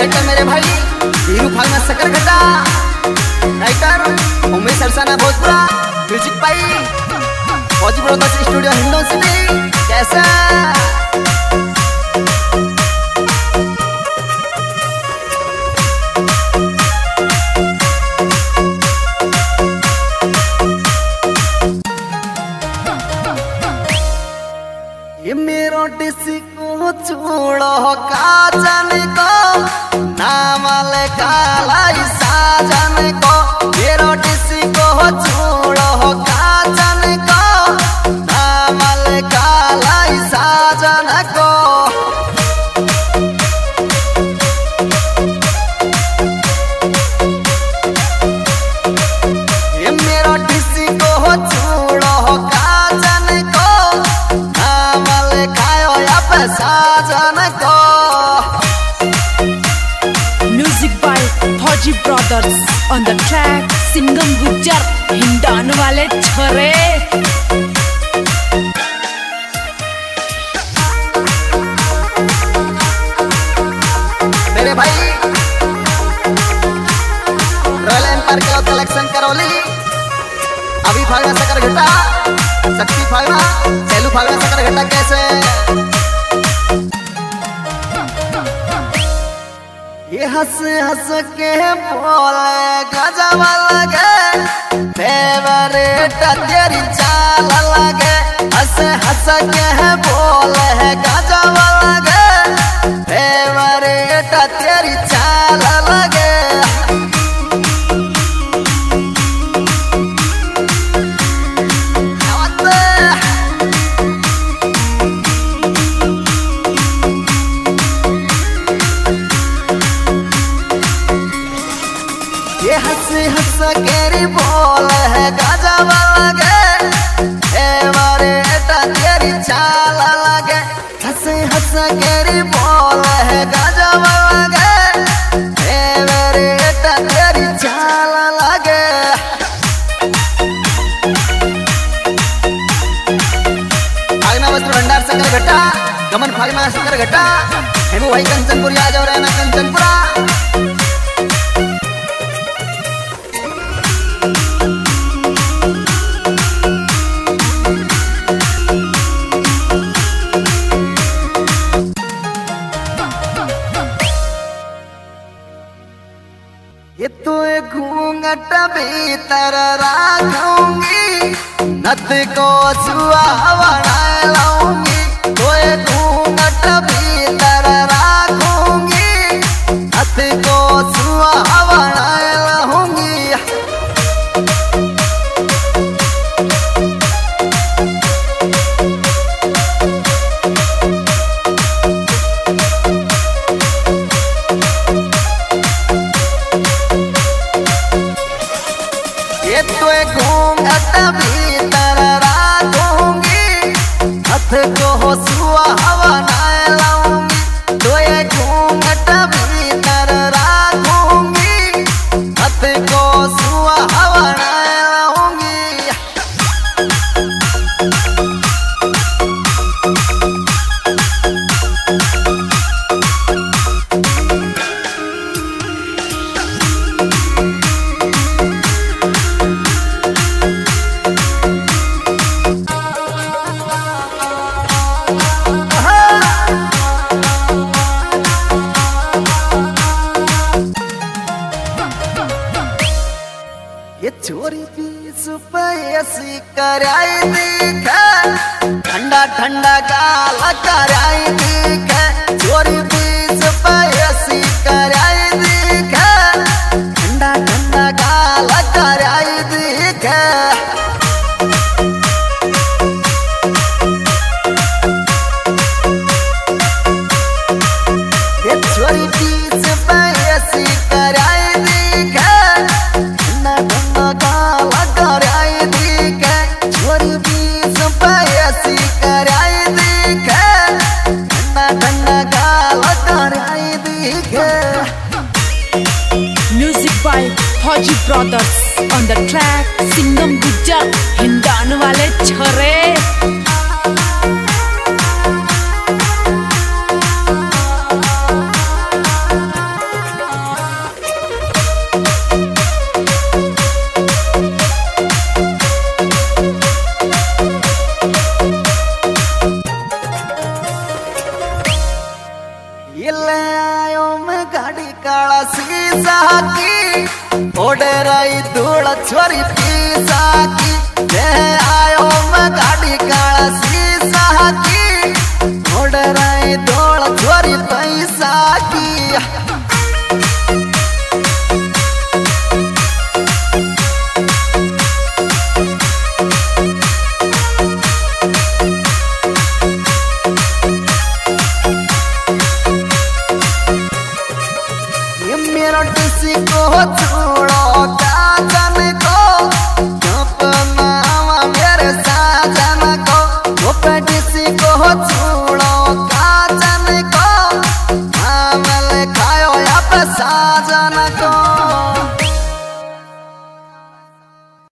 Director मेरे भाई Hiru Fagna Sakarghata, writer Umesh Sarsana Bhojpura, music भाई Fauji brothers studio Hindaun city. कैसा ये मेरो डिस्को छोड़ो काजन को नामल कालाई साजन को, मेरो डिस्को छोड़ो काजन को नामल कालाई साजन को। ये मेरो डिस्को छोड़ो काजन को नामल खायो या साजन को। Music by Fauji brothers on the track, Singham Gujjar Hindon वाले छोरे। मेरे भाई रॉयल एम्पायर के कलेक्शन करौली, अभी फागना सकरघटा, शक्ति फागना, सेलू फागना सकरघटा। कैसे ये हंस हंस के बोले गजब लगे, फेवरेट तेरी चाल लगे, हंस हंस के बोले गजब लगे, फेवरेट तेरी चाल लगे। ये हंस हंस के बोल है गजब लगे, फेवरेट तेरी चाल लगे, हंस हंस के बोल है गजब लगे, फेवरेट तेरी चाल लगे। फागना वस्त्र भंडार सकरघटा, गमन फागना सकरघटा, हेमू भाई कंचनपुरी आ जाओ रहना कंचनपुरा। ये तो घूंघट भीतर राखूंगी, नथ को सुहावना लाऊंगी, तो घूंघट भीतर राखूंगी, नथ को सुहावना लाऊंगी। ये तो घूंघट भीतर राखूंगी, हथ को सुहावना लाऊंगी, तो घूंघट भीतर राखूंगी, हथ को सुहावना लाऊंगी। ये छोरी पीस पैसी कराई दिख, ठंडा ठंडा गाल कराई दिख, छोरी पीस पैसी कराई दिख, ठंडा ठंडा गाल कराई दिख। ये छोरी पीस पैसी कराई दिख, ठंडा ठंडा गाल कराई दिख, छोरी पीस पैसी कराई दिख, ठंडा ठंडा गाल कराई दिख। Music by Fauji brothers on the track, Singham Gujjar Hindon वाले छोरे। ओडे रही धूल छोरी पीसा की ले आयो मैं गाड़ी काला शीशा की ओडे रही धूल छोरी पैसा की किसी को छोड़ो काजन को अपनावा मेरे साजन को वो किसी को छोड़ो काजन को आमल खायो या साजन को